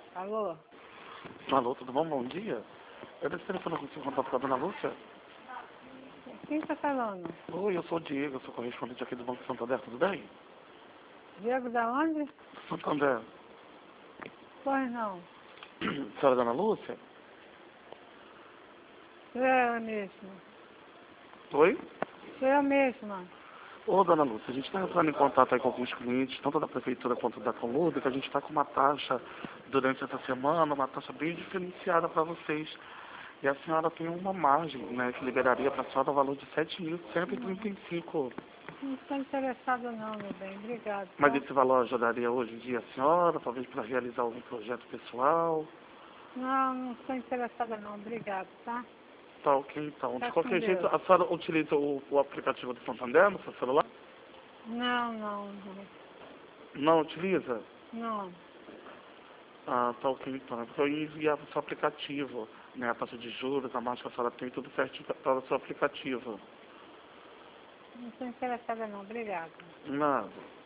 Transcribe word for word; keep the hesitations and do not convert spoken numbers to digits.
Alô? Alô, tudo bom? Bom dia. Eu desse telefone com o contato com a dona Lúcia. Quem está falando? Oi, eu sou o Diego, eu sou correspondente aqui do Banco Santander, tudo bem? Diego da onde? Santander. Pois não. Senhora dona Lúcia? Sou eu mesma. Oi? Sou eu mesma. Ô, dona Lúcia, a gente está entrando em contato aí com alguns clientes, tanto da Prefeitura quanto da Colúbia, que a gente está com uma taxa durante essa semana, uma taxa bem diferenciada para vocês. E a senhora tem uma margem, né, que liberaria para a senhora o valor de sete mil cento e trinta e cinco. Não estou interessada não, meu bem. Obrigado, Mas tá? esse valor ajudaria hoje em dia a senhora, talvez para realizar algum projeto pessoal? Não, não estou interessada não. Obrigado, tá? Tá ok, então. De Tá com qualquer jeito, Deus. a senhora utiliza o, o aplicativo do Santander no seu celular? Não, não, não. Não utiliza? Não. Ah, tá ok, então. Porque eu ia enviar para o seu aplicativo, né? A taxa de juros, a margem que a senhora tem, tudo certinho para o seu aplicativo. Não estou interessada não. Obrigado. Nada.